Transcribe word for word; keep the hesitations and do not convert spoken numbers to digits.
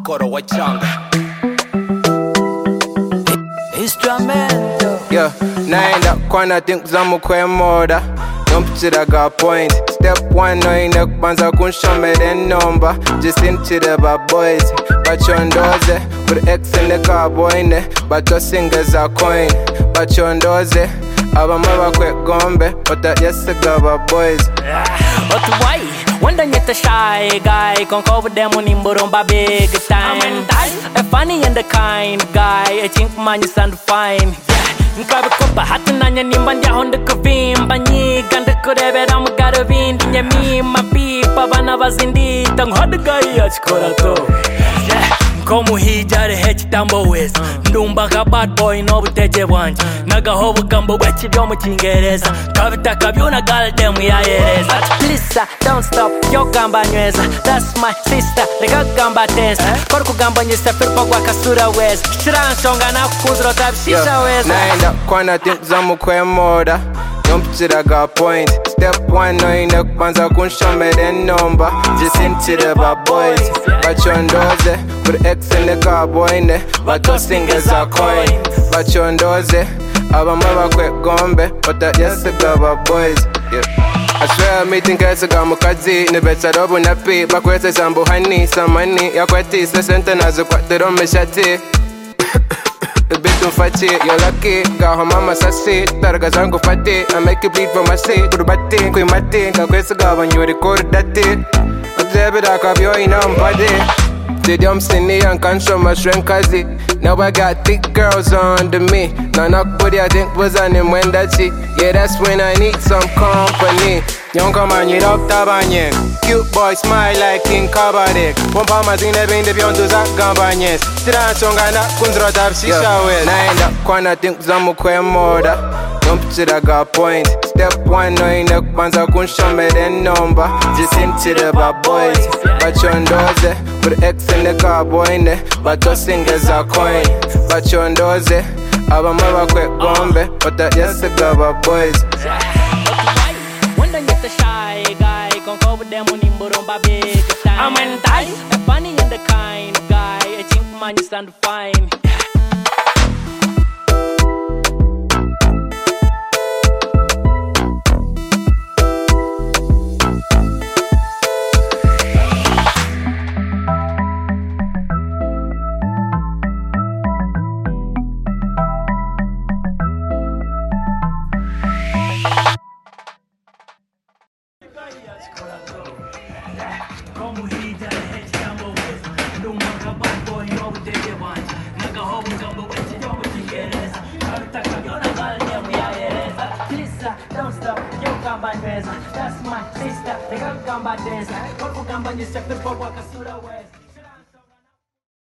Makoro wachanga Instrumento. Yeah, naenda kwana think zamu kwe moda Numpchiraga point Step one noine kubanza kunshomere nomba Jisintire ba boys Bachondoze Buri ex neka boyne Batosingeza coin Bachondoze Abama bakwe gombe Ota yesiga ba boys Otuwai, wanda nyeta shy guy Konko with them unimburumba big time A funny and the kind guy I think man you sound fine Nkabe kopa hatu nanya nimbanja honda kuvimba Nyiga ndakurebera mugaro bindi Nyamima pipa bana bazindi Tang hoda guy achikora to Komu hijare hechi tambo weza Ndumba ka bad boy no buteje wanje Nagahobu gambo wechi vyo mu Chingereza Kabita kabyuna gal demu ya yereza Lisa, don't stop, yo gamba nyweza That's my sister, rega gamba testa Koru kugamba nyesa firpa kwa kasura weza Shiransonga na kukunzuro tabi shisha weza Naenda kwana think zamu kwe moda Numpchiraga point Step one noine kubanza kunshomere nomba Jisintire ba boys Bachondoze Buri ex neka boyne Batosingeza coin Bachondoze Abama bakwe gombe Ota yesiga ba boys Yeah I swear meeting kesiga mukazi Nibetarobu napi Bakwese sambu hani Samani Yakweti Sesente nazo kwatiro mishati Bitu fati, you're lucky. Got her mama sassy. Targa zangu fati. I make you bleed from my seat. Put bati, kui mati. Kakwesa gawan you record that it. Atebida kabyo ina mpade. Did you msini and control my shrink kazi. Now I got thick girls under me. Now knock body I think was on him when that shit. Yeah, that's when I need some company. Young man, you up tabanyen. Cute boy, smile like King Kabadek. Pompa mazine binde beyond to Zak Gambanyes. Tiransonga na kunzro tab shisha wes. Naenda kwana think zamu kwe moda. Numpchiraga point. Step one noine kubanza kunshomere nomba. Jisintire ba boys. Bachondoze. Buri ex neka boyne. Batosingeza coin. Bachondoze. Abama bakwe gombe. Ota yesiga ba boys. The shy guy, konko with them unimburumba big time. I'm in tie, a funny and the kind guy. I think man you sound fine. Komu hijare hechi tambo weza Ndumba ka bad boy no buteje wanje Nagahobu gambo wechi vyo mu Chingereza Kabita kabyona gal demu ya yereza Lisa, don't stop, yo gamba nyweza That's my sister, rega gamba testa Koru kugamba nyesa firpa kwa kasura weza